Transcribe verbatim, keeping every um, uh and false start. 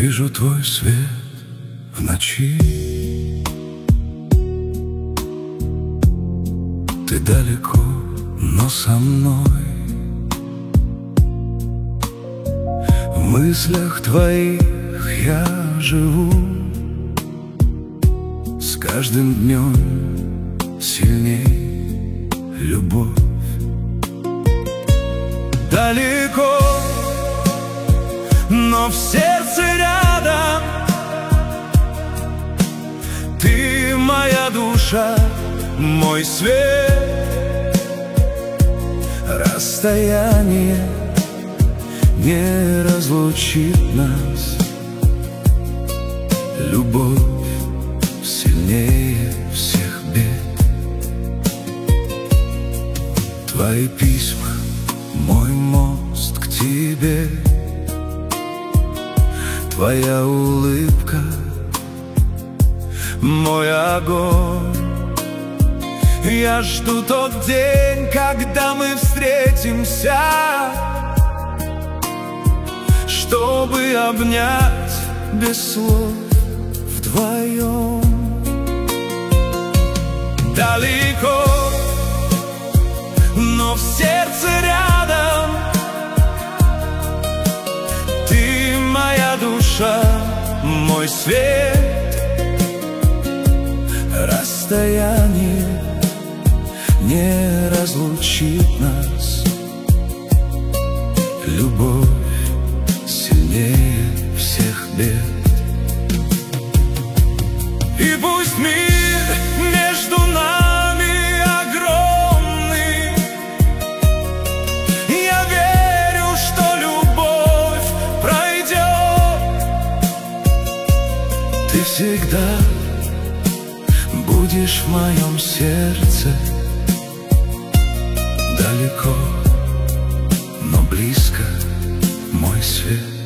вижу твой свет в ночи. Ты далеко, но со мной. В мыслях твоих я живу. С каждым днем сильней любовь. Далеко, но в сердце рядом. Ты моя душа, мой свет. Расстояние не разлучит нас. Любовь сильнее всех бед. Твои письма — мой мост к тебе. Твоя улыбка — мой огонь. Я жду тот день, когда мы встретимся, чтобы обнять без слов вдвоем. Далеко, но в сердце рядом. Ты моя душа, мой свет. Расстояние не разлучит нас. Любовь сильнее всех бед. И пусть мир между нами огромный, я верю, что любовь пройдет. Ты всегда будешь в моем сердце. Далеко, но близко, мой свет.